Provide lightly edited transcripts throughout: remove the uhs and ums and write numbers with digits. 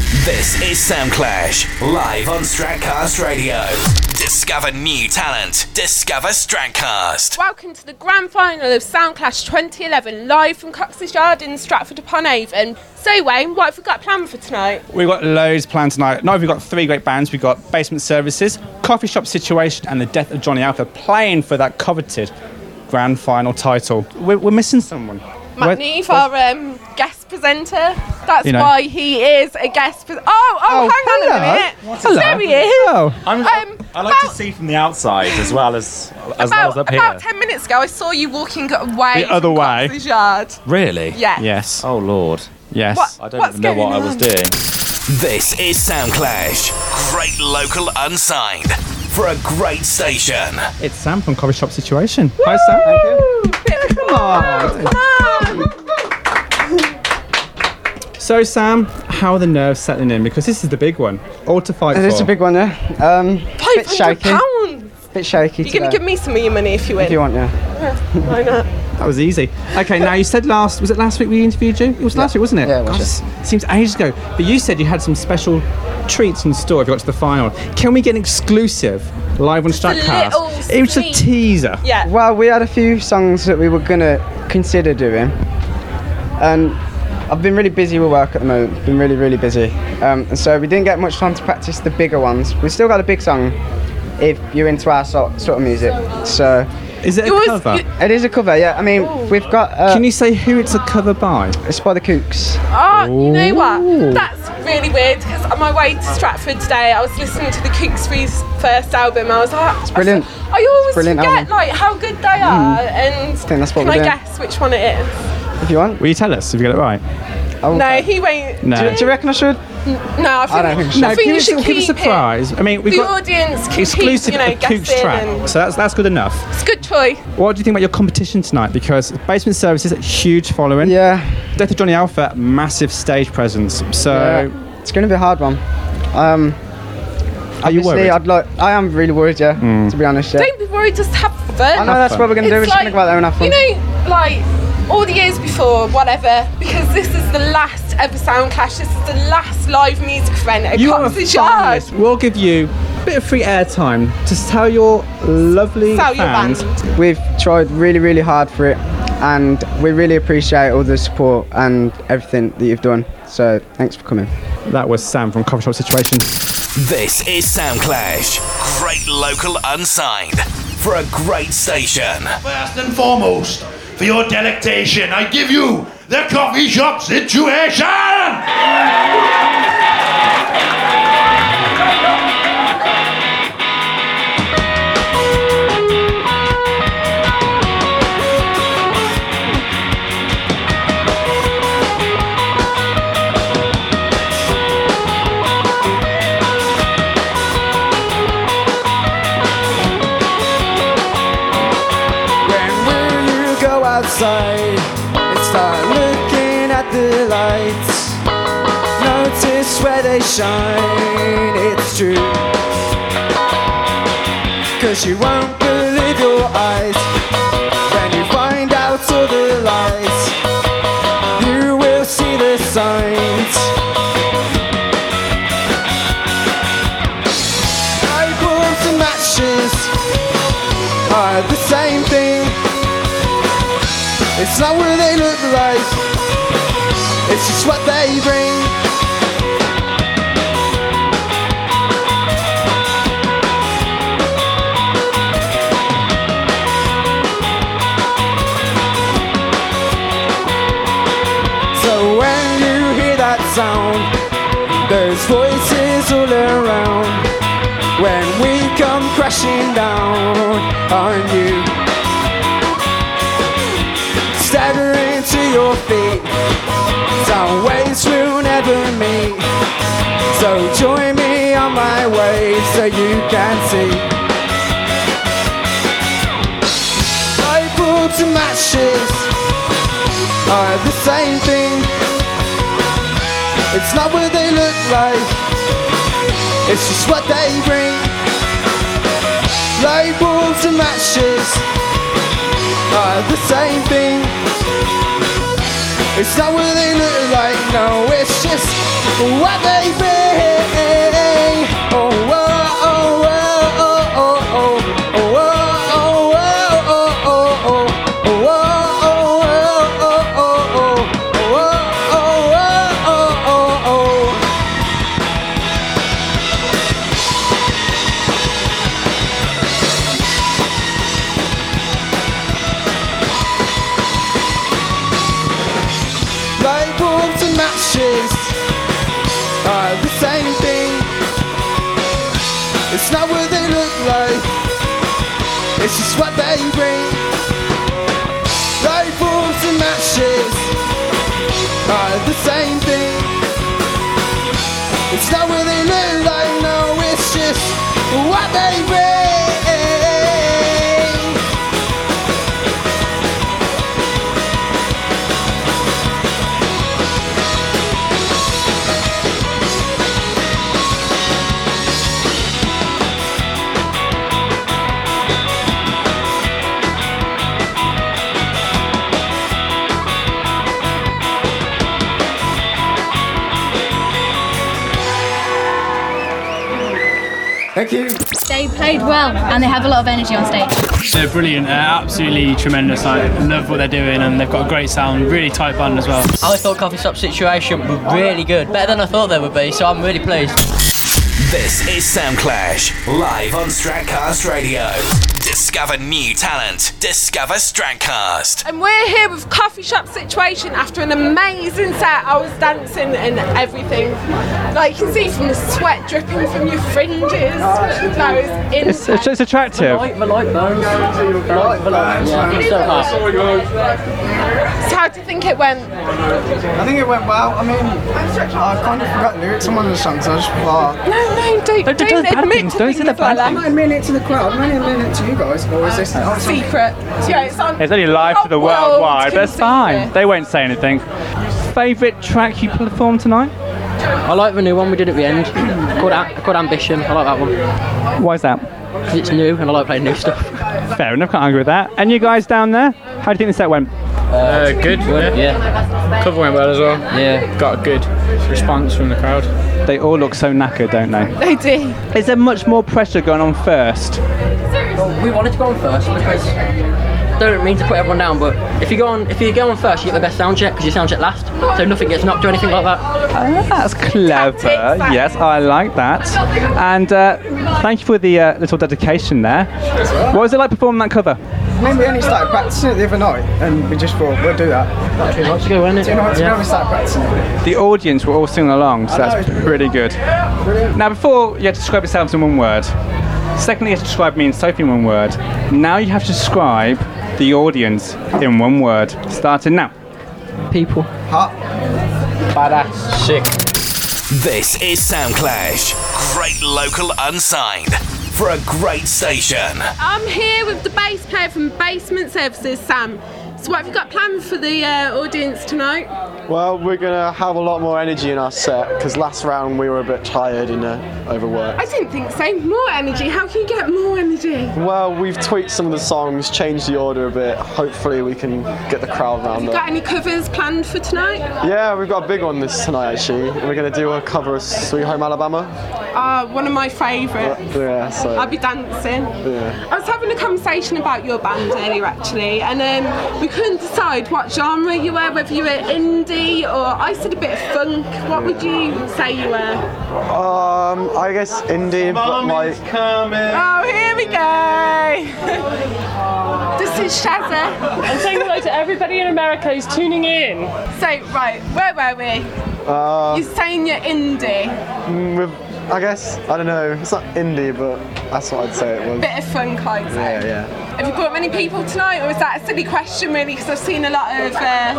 This is Soundclash, live on Stratcast Radio. Discover new talent. Discover Stratcast. Welcome to the grand final of Soundclash 2011, live from Cox's Yard in Stratford-upon-Avon. So Wayne, what have we got planned for tonight? We've got loads planned tonight. Not only have we got three great bands, we've got Basement Services, Coffee Shop Situation and The Death of Johnny Alpha playing for that coveted grand final title. We're missing someone. Matt Neve, our guest presenter. That's why he is a guest presenter. Hang on a minute. Hello. There he is. Oh. I like to see from the outside as well as up here. About 10 minutes ago, I saw you walking away The other from way. Cox's Yard. Really? Yeah. Yes. Oh, Lord. Yes. I don't even know what I was doing. This is Soundclash, great local unsigned for a great station. It's Sam from Coffee Shop Situation. Woo! Hi, Sam. Thank you. Come on. So, Sam, how are the nerves settling in? Because this is the big one. All to fight for. It is a big one, yeah. Bit shaky. £500. Bit shaky. You're going to give me some of your money if you win. If you want, yeah. Why not? That was easy. Okay, now you said was it last week we interviewed you? It was last week, wasn't it? Yeah, it was. Gosh, seems ages ago. But you said you had some special treats in store if you got to the final. Can we get an exclusive live on Stratcast? It was a sneak. teaser. Yeah. Well, we had a few songs that we were going to consider doing. And I've been really busy with work at the moment. Been really, really busy. And so we didn't get much time to practice the bigger ones. We've still got a big song if you're into our sort of music. So Is it a cover? it is a cover, yeah. I mean, we've got... Can you say who it's a cover by? It's by the Kooks. You know what? That's really weird because on my way to Stratford today, I was listening to the Kooks' first album. I was like, it's brilliant. I always Brilliant forget album. like how good they are, and think that's what can we're I doing. guess which one it is? If you want. Will you tell us if you get it right? Oh, No, okay. he won't. No. Do you reckon I should? No, I don't think so. No, I think give you us should a keep surprise. I mean, we've The got audience can exclusive keep, Kooks guessing track, and so that's good enough. it's a good choice. What do you think about your competition tonight? Because Basement Services, a huge following. Yeah. Death of Johnny Alpha, massive stage presence. So, Yeah. It's going to be a hard one. are you worried? I am really worried, yeah, to be honest, yeah. Don't be worried, just have fun. I know that's what we're going to do. We're It's just going to go out there and have fun. You know, like all the years before, whatever, because this is the last ever Soundclash. This is the last live music event at You are a Cox's Yard. finalist. We'll give you a bit of free airtime to tell your lovely Sell your fans. band. We've tried really, really hard for it, and we really appreciate all the support and everything that you've done. So thanks for coming. That was Sam from Coffee Shop Situation. This is Soundclash, great local unsigned for a great station. First and foremost, for your delectation, I give you the Coffee Shop Situation! When will you go outside and start looking at the lights? Notice where they shine, it's true. 'Cause you won't believe your eyes when you find out all the lies. You will see the signs. Eyeballs and matches are the same thing. It's not what they look like, it's just what they bring. So when you hear that sound, there's voices all around. When we come crashing down on you, staggering to your feet, some ways we'll never meet. So join me on my way so you can see. Eyeballs and matches are the same thing. It's not what they look like, it's just what they bring. Labels and matches are the same thing. It's not what they look like, no, it's just what they bring. Oh, whoa, oh, whoa, oh, oh, oh, oh, whoa, oh, whoa, oh, oh, oh, oh, whoa, oh, oh, oh, oh, oh, oh, oh, oh, oh. Light bulbs and matches are the same thing. It's not what they look like, it's just what they bring. Light bulbs and matches are the same thing. It's not what they look like, no, it's just what they bring. Thank you. They played well and they have a lot of energy on stage. They're brilliant, absolutely tremendous. I love what they're doing and they've got a great sound, really tight band as well. I thought Coffee Shop Situation was really good, better than I thought they would be, so I'm really pleased. This is Soundclash, live on Stratcast Radio. Discover new talent. Discover Stratcast. And we're here with Coffee Shop Situation after an amazing set. I was dancing and everything. Like you can see from the sweat dripping from your fringes. That was It's attractive. The light burns. Yeah, it's so hard. So how do you think it went? I think it went well. I mean, I kind of forgot the lyrics on one of the songs. I just thought, No, don't admit to Don't say the things like bad that. I'm not admitting it to the crowd. I'm only admitting it to you guys. Or is this Secret. Yeah, it's on. It's only live to the worldwide, but it's fine. secret. They won't say anything. Favourite track you performed tonight? I like the new one we did at the end, called Ambition. I like that one. Why is that? Because it's new and I like playing new stuff. Fair enough, can't argue with that. And you guys down there, how do you think the set went? Good, Yeah. cover went well as well. Yeah. Got a good response from the crowd. They all look so knackered, don't they? They do. Is there much more pressure going on first? We wanted to go on first because don't mean to put everyone down, but if you go on first, you get the best sound check because you sound check last, so nothing gets knocked or anything like that. That's clever. Tactics. Yes, I like that. And thank you for the little dedication there. What was it like performing that cover? I mean, we only started practicing it the other night, and we just thought we'll do that. 2 months ago, wasn't it? 2 months ago we started practicing it. The audience were all singing along, so that's pretty good. Now, before you had to describe yourselves in one word. Secondly, you had to describe me and Sophie in one word. Now you have to describe the audience in one word. Starting now. People. Hot. Badass. Sick. This is Soundclash. Great local unsigned for a great station. I'm here with the bass player from Basement Services, Sam. So what have you got planned for the audience tonight? Well, we're going to have a lot more energy in our set because last round we were a bit tired and overworked. I didn't think so. More energy? How can you get more energy? Well, we've tweaked some of the songs, changed the order a bit. Hopefully we can get the crowd round You up. got any covers planned for tonight? Yeah, we've got a big one this tonight actually. We're going to do a cover of Sweet Home Alabama. One of my favourites. Yeah, so... I'll be dancing. Yeah. I was having a conversation about your band earlier actually, and we couldn't decide what genre you were, whether you were indie or I said a bit of funk. What would you say you were? I guess indie, but like... Oh, here we go! This is Shazza. I'm saying hello to everybody in America who's tuning in. So, right, where were we? You're saying you're indie. I guess, I don't know, it's not indie, but that's what I'd say it was. Bit of funk, I'd say. Yeah. Have you brought many people tonight, or is that a silly question really? Because I've seen a lot of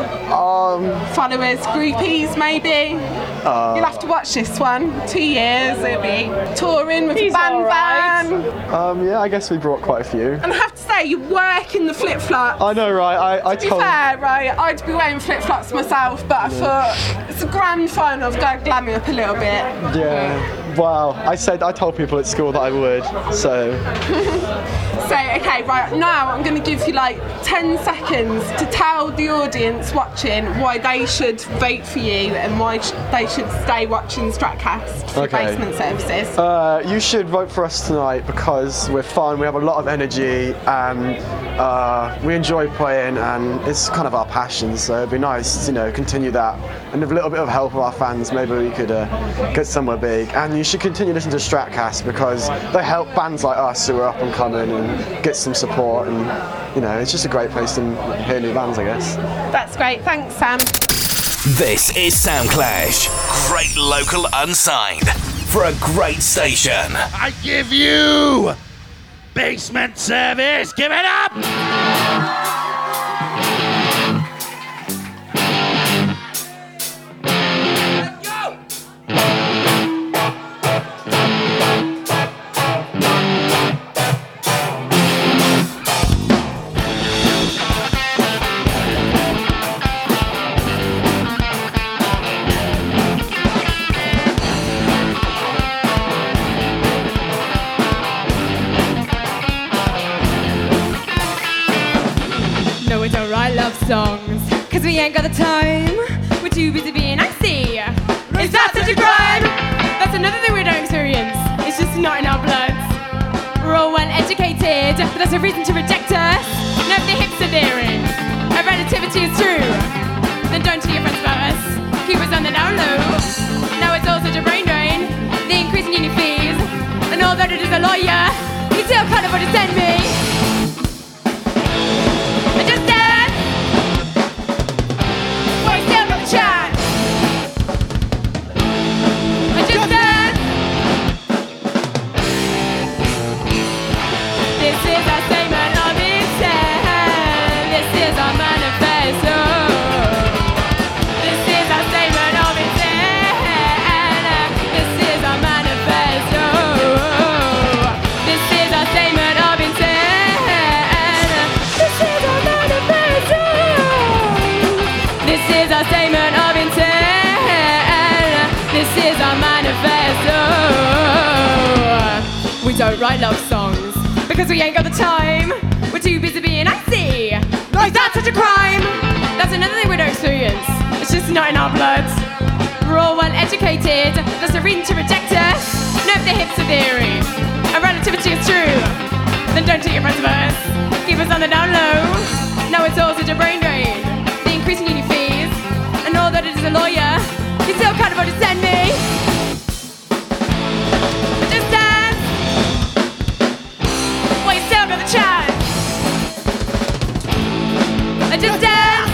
followers, groupies maybe. You'll have to watch this one. 2 years, it'll be touring with a band van. Yeah, I guess we brought quite a few. And I have to say, you work in the flip-flops. I know, right? I To be fair, right, I'd be wearing flip-flops myself, but I thought it's a grand fun. I've got to glam me up a little bit. Yeah. Wow. I told people at school that I would, so. So, okay, right, now I'm going to give you like 10 seconds seconds to tell the audience watching why they should vote for you and why they should stay watching Stratcast for basement services. You should vote for us tonight because we're fun, we have a lot of energy, and we enjoy playing, and it's kind of our passion, so it'd be nice to continue that, and with a little bit of help of our fans maybe we could get somewhere big. And you should continue listening to Stratcast because they help bands like us who are up and coming and get some support, and it's just a great place to hear new bands, I guess. That's great, thanks Sam. This is Soundclash, great local unsigned for a great station. I give you basement service. Give it up. Songs, cause we ain't got the time. We're too busy being icy. Is that such a crime? That's another thing we don't experience. It's just not in our bloods. We're all well educated, but that's a reason to reject us. No, if the hips are daring, our relativity is true, then don't tell your friends about us. Keep us on the down low. Now it's all such a brain drain. The increase in uni fees, and although it is a lawyer, he still can't afford to send me. We don't write love songs because we ain't got the time. We're too busy being icy. Like that's such a crime. That's another thing we don't experience. It's just not in our bloods. We're all well educated. That's a reason to reject us. No, if the hips are theory, our relativity is true, then don't tell your friends about us. Keep us on the down low. Now it's all such a brain drain. The increase in uni fees, and all that it is a lawyer, you still can't afford to send me. Just dance.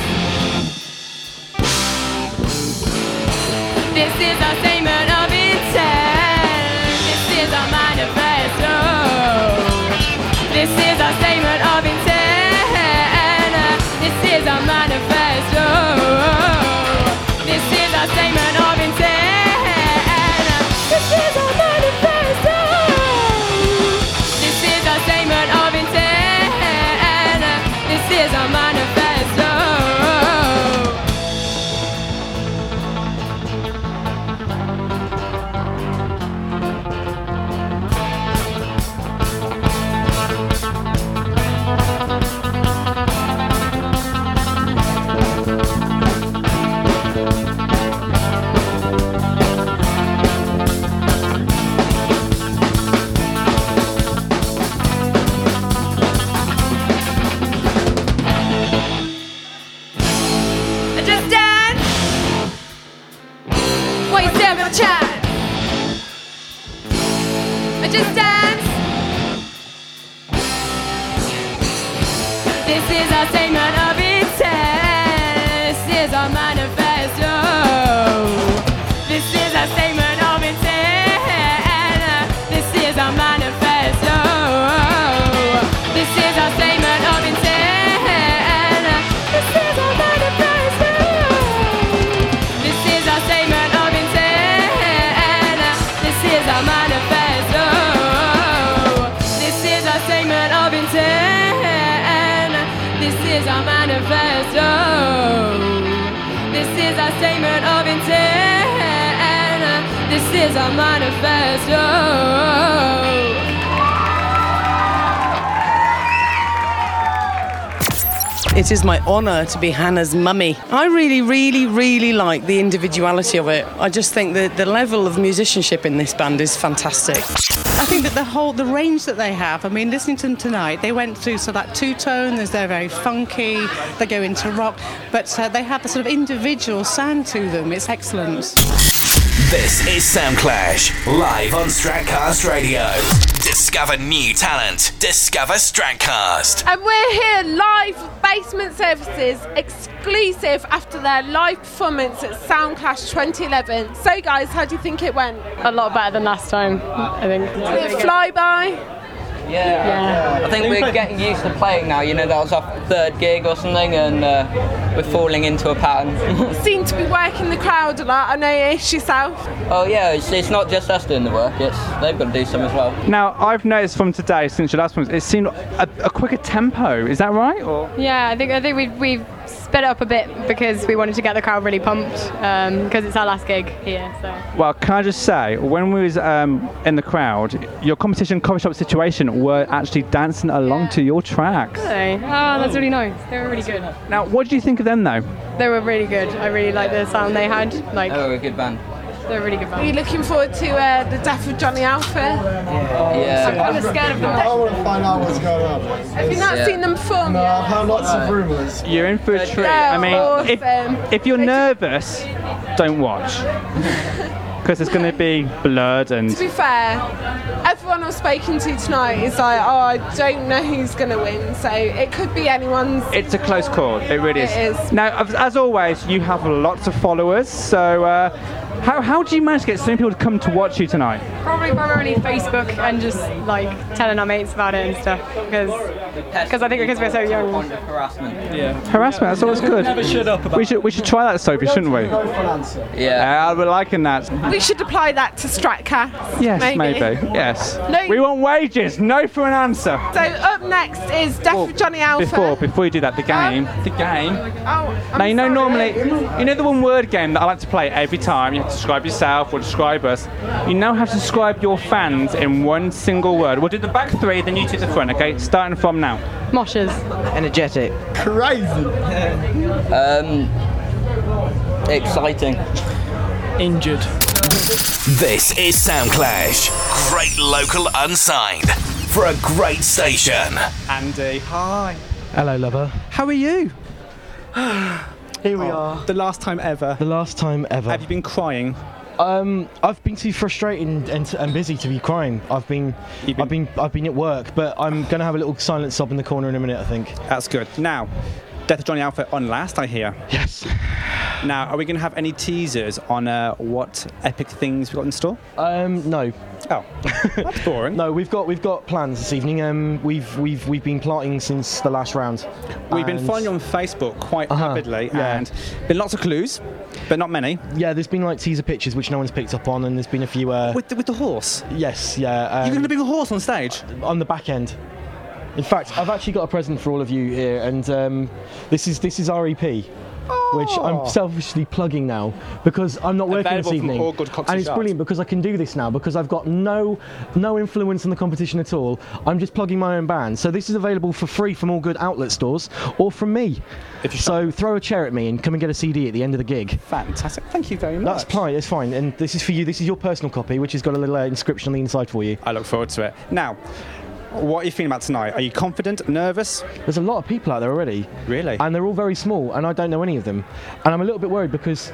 This is our statement of intent. This is our manifesto. This is our statement of intent. This is our manifesto. This is our statement of intent. This is our manifesto. This is our statement of intent. This is our manifesto. Just dance. This is our statement of intent. This is our manifesto. This is our statement of intent. This is our manifesto. This is our statement of intent. This is our manifesto. This is our statement of intent. This is our manifesto. This is our statement of intent. This is our manifesto. This is our statement of intent. This is our manifesto. It is my honour to be Hannah's mummy. I really, really, really like the individuality of it. I just think that the level of musicianship in this band is fantastic. I think that the range that they have, I mean, listening to them tonight, they went through that two-tone, they're very funky, they go into rock, but they have the sort of individual sound to them. It's excellent. This is Soundclash, live on Stratcast Radio. Discover new talent. Discover Stratcast. And we're here live with Basement Services, exclusive after their live performance at Soundclash 2011. So guys, how do you think it went? A lot better than last time, I think. Did it fly by? Yeah. I think we're getting used to playing now. You know, that was our third gig or something, and we're falling into a pattern. Seem to be working the crowd a lot. I know Ish yourself. Oh yeah, it's not just us doing the work. They've got to do some as well. Now, I've noticed from today, since your last one, it seemed a quicker tempo. Is that right? Or? Yeah, I think we've sped it up a bit because we wanted to get the crowd really pumped because it's our last gig here. So. Well, can I just say, when we was in the crowd, your competition coffee shop situation were actually dancing along to your tracks. Really? Oh, that's really nice. They were really good. Now, what did you think of them, though? They were really good. I really liked the sound they had. They were a good band. They're a really good band. Are you looking forward to the death of Johnny Alpha? Yeah. I'm kind of scared of them. I want to find out what's going on. Have you not seen them perform No, yet? I've heard lots of rumours. You're in for a treat. Yeah, I mean, awesome. if you're nervous, don't watch. Because it's going to be blurred and... To be fair, everyone I've spoken to tonight is like, oh, I don't know who's going to win, so it could be anyone's. It's a close call, it really is. It is. Now, as always, you have lots of followers, so how do you manage to get so many people to come to watch you tonight? Probably primarily Facebook and just like telling our mates about it and stuff because I think because we're so young. Harassment. Yeah. Harassment, that's always good. Never shut up about We should try that, Sophie, shouldn't we? Yeah. We're liking that. We should apply that to Stratcast. Yes, maybe. Yes. No. We want wages. No for an answer. So up next is Death of Johnny Alpha. Before you do that, the game. Oh, Now, you know, normally, you know the one-word game that I like to play every time. You have to describe yourself or describe us. You now have to describe your fans in one single word. We'll do the back three, then you do the front, okay? Starting from now. Moshes. Energetic. Crazy. Exciting. Injured. This is Soundclash. Great local unsigned for a great station. Andy. Hi. Hello, lover. How are you? Here we are. The last time ever. The last time ever. Have you been crying? I've been too frustrated and busy to be crying. I've been at work, but I'm gonna have a little silent sob in the corner in a minute, I think. That's good. Now, Death of Johnny Alpha on last, I hear. Yes. Now, are we going to have any teasers on what epic things we've got in store? No. Oh, that's boring. No, we've got plans this evening. We've been plotting since the last round. We've been following you on Facebook quite avidly, yeah. and been lots of clues, but not many. Yeah, there's been like teaser pictures which no one's picked up on, and there's been a few. With the horse. Yes, yeah. You're going to bring a horse on stage? On the back end. In fact, I've actually got a present for all of you here, and this is our EP, which I'm selfishly plugging now because I'm not working this evening. All Good Cocks and it's brilliant because I can do this now because I've got no influence on the competition at all. I'm just plugging my own band. So this is available for free from All Good outlet stores or from me. So throw a chair at me and come and get a CD at the end of the gig. Fantastic. Thank you very much. That's fine. It's fine. And this is for you. This is your personal copy, which has got a little inscription on the inside for you. I look forward to it. Now, what are you feeling about tonight? Are you confident, nervous? There's a lot of people out there already. Really? And they're all very small, and I don't know any of them. And I'm a little bit worried because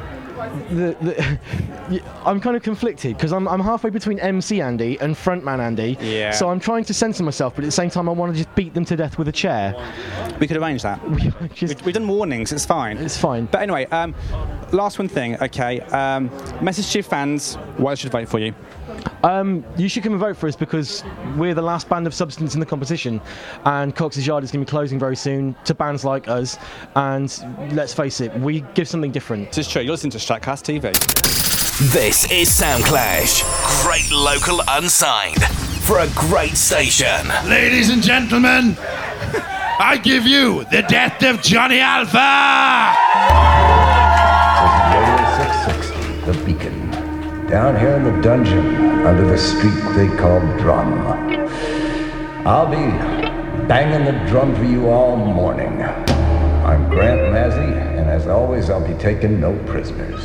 I'm kind of conflicted because I'm halfway between MC Andy and frontman Andy. Yeah. So I'm trying to censor myself, but at the same time I want to just beat them to death with a chair. We could arrange that. We've done warnings, it's fine. It's fine. But anyway, last one thing, okay. Message to your fans why they should vote for you. You should come and vote for us because we're the last band of substance in the competition, and Cox's Yard is going to be closing very soon to bands like us, and let's face it, we give something different. It's true, you're listening to Stratcast TV. This is Soundclash. Great local unsigned for a great station. Ladies and gentlemen, I give you the Death of Johnny Alpha! Area 660, the Beacon. Down here in the dungeon, under the street they call Drum. I'll be banging the drum for you all morning. I'm Grant Mazzy, and as always, I'll be taking no prisoners.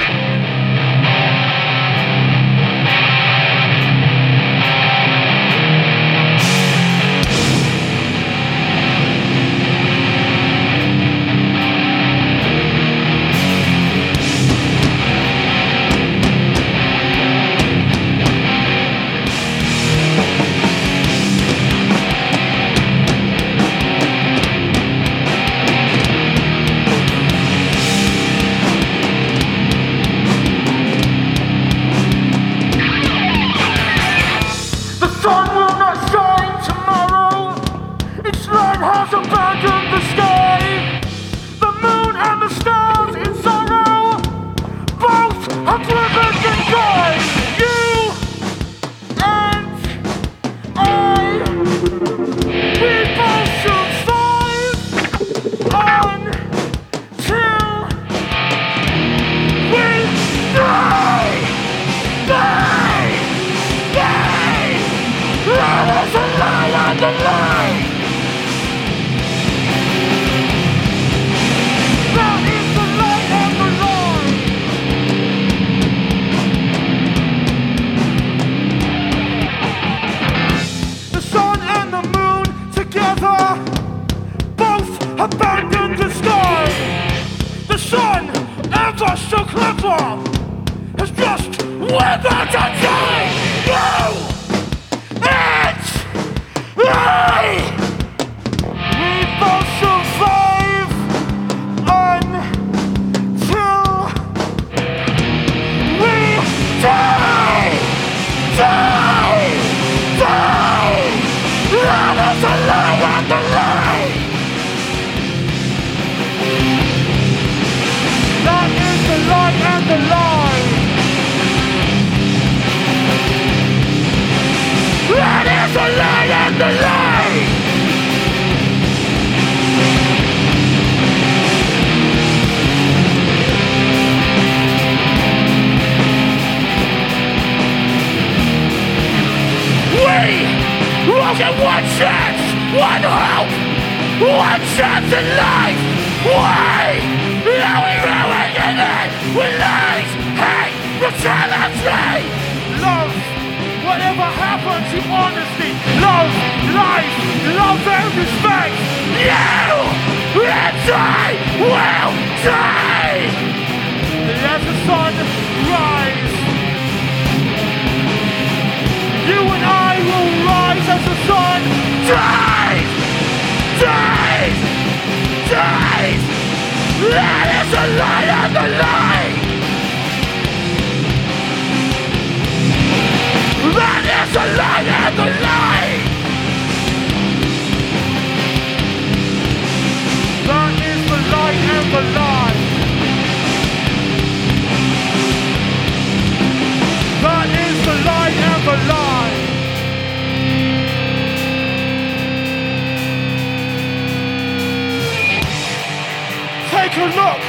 Take a look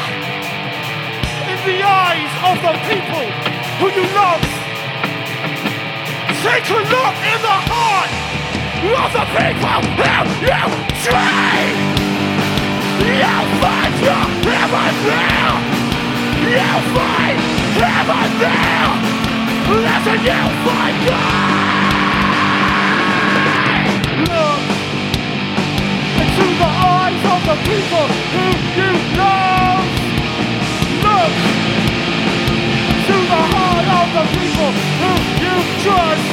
in the eyes of the people who you love. Take a look in the heart of the people who you train. You'll find your heaven there. You'll find heaven there. Listen, you'll find God. Look into the eyes of the people who you love. Look to the heart of the people who you trust.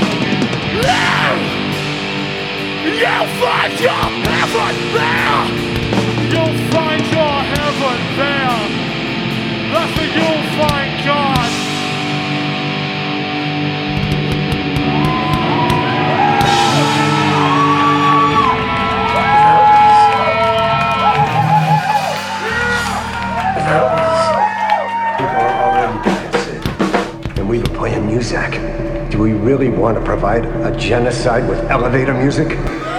You'll find your heaven there. You'll find your heaven there. That's where you'll find God. We were playing music. Do we really want to provide a genocide with elevator music?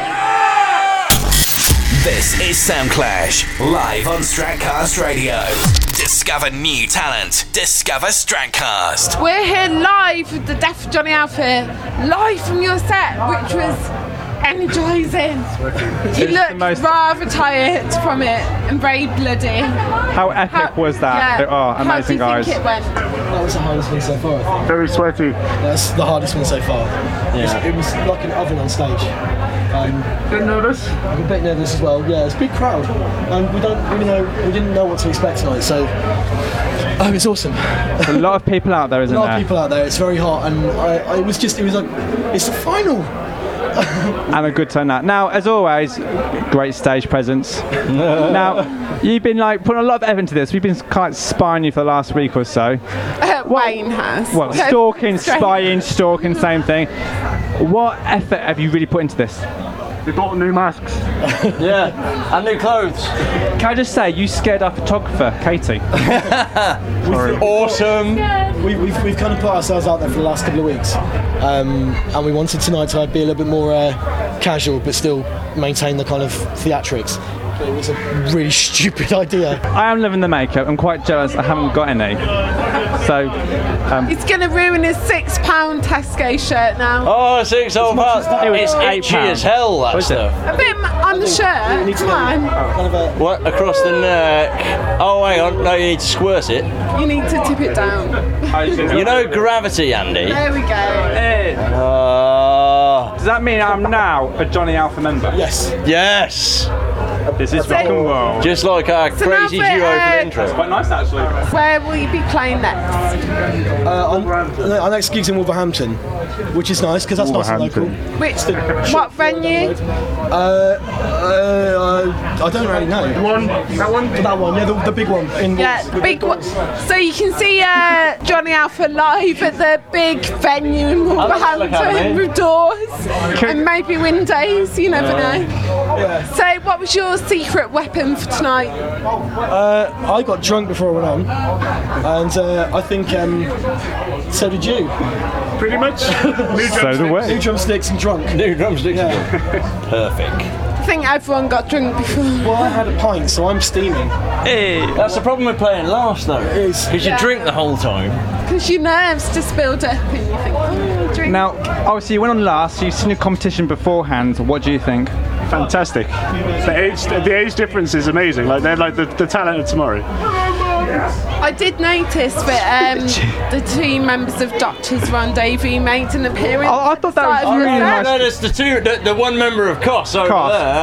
This is Soundclash, live on Stratcast Radio. Discover new talent. Discover Stratcast. We're here live with the Deaf Johnny Alpha, live from your set, which was energising. You look rather tired from it and very bloody. How epic was that? Yeah. Oh, amazing, How guys. do you think it went? That was the hardest one so far, I think. Very sweaty. That's the hardest one so far. Yeah. It was like an oven on stage. Bit nervous? I'm a bit nervous as well. Yeah, it's a big crowd, and we didn't know what to expect tonight. So, it's awesome. There's a lot of people out there, isn't a lot there? of people out there. It's very hot, and it was like it's the final. And a good turnout. Now, as always, great stage presence. Now, you've been like putting a lot of effort into this. We've been kind of spying you for the last week or so. Wayne has. Well, stalking, spying, stalking, same thing. What effort have you really put into this? We bought new masks. Yeah, and new clothes. Can I just say, you scared our photographer, Katie. Awesome. We've kind of put ourselves out there for the last couple of weeks, and we wanted tonight to be a little bit more casual, but still maintain the kind of theatrics. But it was a really stupid idea. I am loving the makeup. I'm quite jealous I haven't got any. So, He's going to ruin his £6 Tesco shirt now. Oh, £6 It's £8. itchy as hell, that stuff. A bit on the shirt. Come on. What, across the neck? Oh, hang on. No, you need to squirt it. You need to tip it down. You know gravity, Andy? There we go. does that mean I'm now a Johnny Alpha member? Yes. Yes. This is rock and roll. Just like our So crazy now duo for, for the intro. It's quite nice, actually. Where will you be playing next? Our next gig's in Wolverhampton, which is nice because that's nice and local. What venue? I don't really know. That one, yeah, the big one. Yeah, the big one. So you can see Johnny Alpha live at the big venue in Wolverhampton with doors and maybe windows, you never know. So what was your secret weapon for tonight? I got drunk before I went on, and I think so did you. Pretty much. New drumsticks and drunk. New drumsticks and drunk. Perfect. I think everyone got drunk before. Well, I had a pint, so I'm steaming. Hey. That's the problem with playing last, though. Because you drink the whole time. Because your nerves just build up and you think, oh, drink. Now, obviously you went on last, so you've seen a competition beforehand. What do you think? Fantastic. The age difference is amazing. Like they're like the talent of tomorrow. I did notice that the two members of Doctor's Rendezvous made an appearance. Oh, I thought that was really nice. No, there's the one member of COS over there.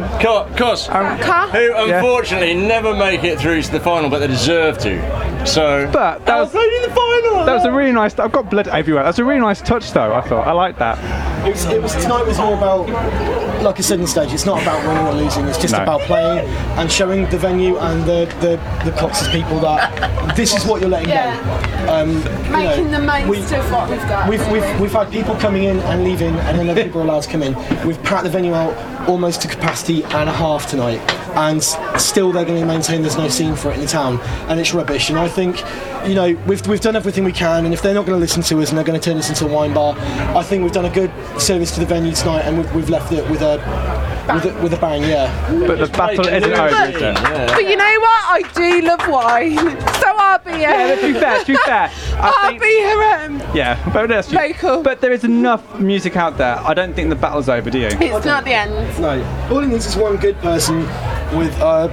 COS. Who unfortunately never make it through to the final, but they deserve to. So. But that was played in the final. That was a really nice. I've got blood everywhere. That's a really nice touch, though. I thought I like that. Tonight was more about, like I said on stage, it's not about winning or losing. It's just about playing and showing the venue and the Cox's people that this is what you're letting go. Making the most of what we've got. We've had people coming in and leaving, and then other people are allowed to come in. We've packed the venue out almost to capacity and a half tonight, and still they're going to maintain there's no scene for it in the town, and it's rubbish. And I think, we've done everything we can, and if they're not going to listen to us and they're going to turn this into a wine bar, I think we've done a good service to the venue tonight, and we've left it with a bang, yeah. But the battle isn't over, is it? But you know what? I do love wine, so I'll be to be fair. I'll be Yeah, but that's local. But there is enough music out there. I don't think the battle's over, do you? It's not the end. No. All it needs is one good person with a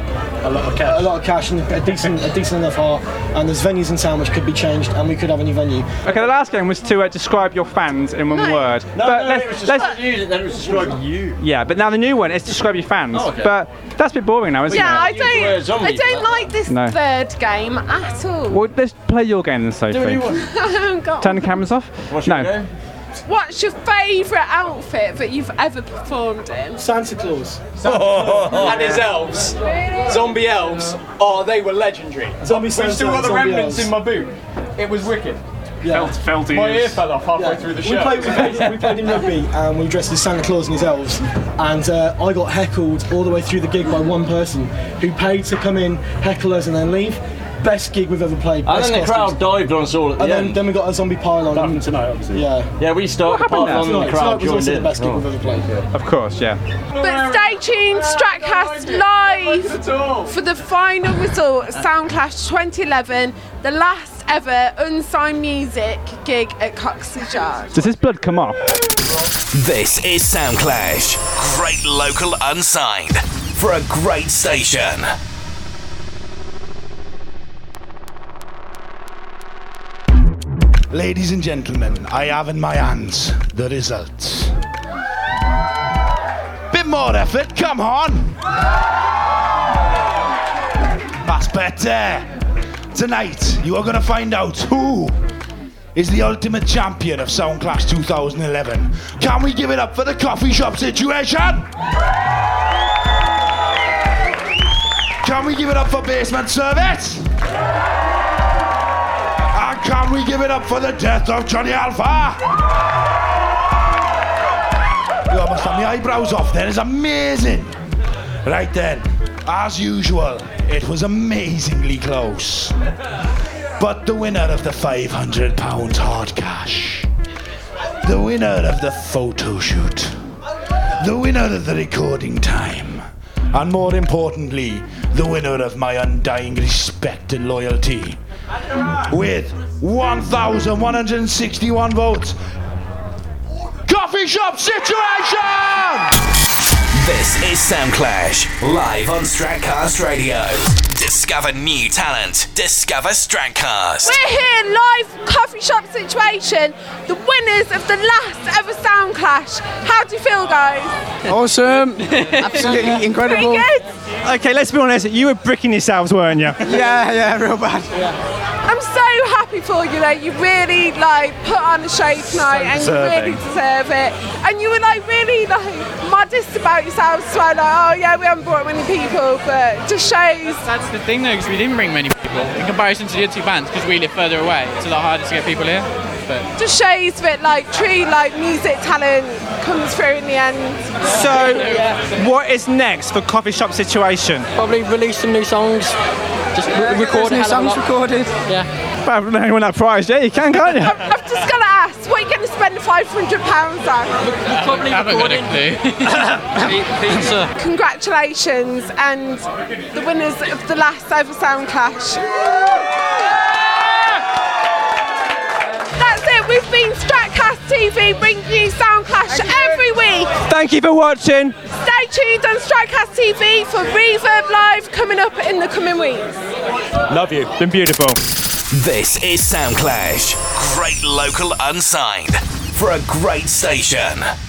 lot of cash and a decent enough heart, and there's venues in town which could be changed, and we could have a new venue. Okay, the last game was to describe your fans in one word. It was to describe you. Yeah, but now the new one is to describe your fans. Oh, okay. But that's a bit boring now, isn't it? I don't like this third game at all. Well, let's play your game then, Sophie. I haven't got Turn the cameras off. What's your game? What's your favourite outfit that you've ever performed in? Santa Claus. And his elves. Zombie elves. Oh, they were legendary. We've still got the remnants in my boot. It was wicked. Yeah. Felt my ear fell off halfway through the show. We played in rugby, and we dressed as Santa Claus and his elves, and I got heckled all the way through the gig by one person who paid to come in, heckle us, and then leave. Best gig we've ever played. And then the crowd dived on us all at the end. Then we got a zombie pylon. That happened tonight, obviously. Yeah. We started the pylon and the crowd joined in. in. The best gig we've ever played. Of course, yeah. But stay tuned, Stratcast live for the final result of Soundclash 2011, the last ever unsigned music gig at Cox's Yard. Does this blood come off? This is Soundclash. Great local unsigned for a great station. Ladies and gentlemen, I have in my hands the results. Bit more effort, come on! That's better. Tonight, you are going to find out who is the ultimate champion of Soundclash 2011. Can we give it up for the coffee shop situation? Can we give it up for basement service? And can we give it up for the death of Johnny Alpha? You almost had my eyebrows off then, it's amazing. Right then, as usual, it was amazingly close. But the winner of the £500 hard cash, the winner of the photo shoot, the winner of the recording time, and more importantly, the winner of my undying respect and loyalty, with 1,161 votes, Coffee Shop Situation! This is Soundclash, live on Stratcast Radio. Discover new talent. Discover Stratcast. We're here live, Coffee Shop Situation, the winners of the last ever Soundclash. How do you feel, guys? Awesome. Absolutely incredible. Pretty good. Okay, let's be honest, you were bricking yourselves, weren't you? Yeah, real bad. I'm so happy for you, though. You really put on a show tonight, and you really deserve it. And you were really modest about yourselves as well. Oh yeah, we haven't brought many people, but it just shows. That's the thing though, because we didn't bring many people in comparison to the other two bands, because we live further away. It's a lot harder to get people here. But just shows that true music talent comes through in the end. So, what is next for Coffee Shop Situation? Probably release some new songs. Just record new songs recorded. Yeah. But if you want that prize, yeah, you can, can't you? I've just got to ask, what are you going to spend £500 on? Probably recording. Pizza. Congratulations, and the winners of the last ever Soundclash. That's it, we've been Stratcast TV, bringing you Soundclash every week. Thank you for watching. Stay tuned on Stratcast TV for Reverb Live coming up in the coming weeks. Love you. Been beautiful. This is Soundclash. Great local unsigned for a great station.